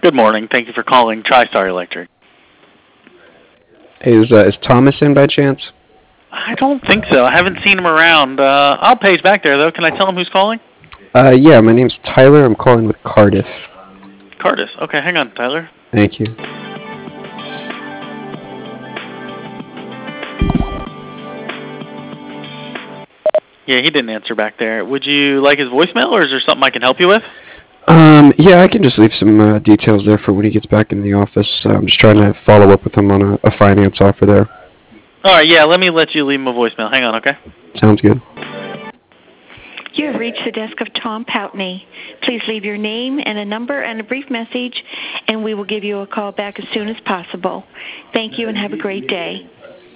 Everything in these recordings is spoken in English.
Good morning. Thank you for calling TriStar Electric. Hey, is Thomas in by chance? I don't think so. I haven't seen him around. I'll page back there, though. Can I tell him who's calling? Yeah, my name's Tyler. I'm calling with Cardiff. Cardis. Okay, hang on, Tyler. Thank you. Yeah, he didn't answer back there. Would you like his voicemail, or is there something I can help you with? Yeah, I can just leave some details there for when he gets back in the office. I'm just trying to follow up with him on a finance offer there. All right, yeah, let me let you leave him a voicemail. Hang on, okay? Sounds good. You have reached the desk of Tom Poutney. Please leave your name and a number and a brief message, and we will give you a call back as soon as possible. Thank you and have a great day.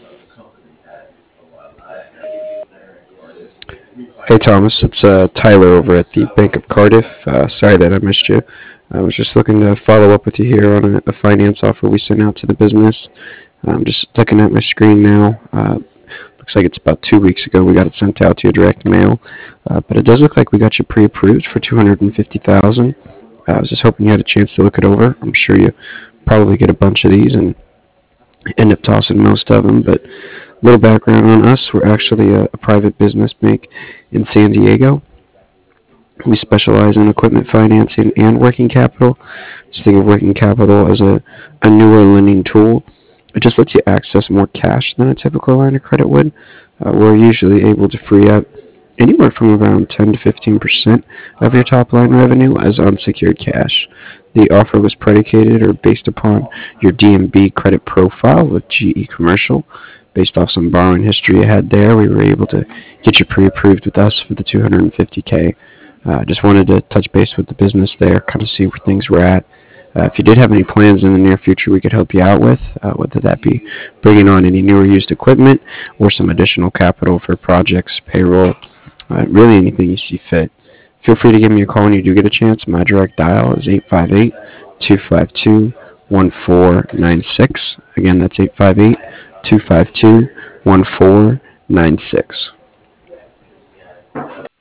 Hey, Thomas. It's Tyler over at the Bank of Cardiff. Sorry that I missed you. I was just looking to follow up with you here on a finance offer we sent out to the business. I'm just looking at my screen now. Looks like it's about 2 weeks ago we got it sent out to your direct mail, but it does look like we got you pre-approved for $250,000. I was just hoping you had a chance to look it over. I'm sure you probably get a bunch of these and end up tossing most of them. But a little background on us: we're actually a private business bank in San Diego. We specialize in equipment financing and working capital. Just think of working capital as a newer lending tool. It just lets you access more cash than a typical line of credit would. We're usually able to free up anywhere from around 10 to 15% of your top line revenue as unsecured cash. The offer was predicated or based upon your DMB credit profile with GE Commercial. Based off some borrowing history you had there, we were able to get you pre-approved with us for the 250K. Just wanted to touch base with the business there, kind of see where things were at. If you did have any plans in the near future we could help you out with, whether that be bringing on any newer used equipment or some additional capital for projects, payroll, really anything you see fit. Feel free to give me a call when you do get a chance. My direct dial is 858-252-1496. Again, that's 858-252-1496.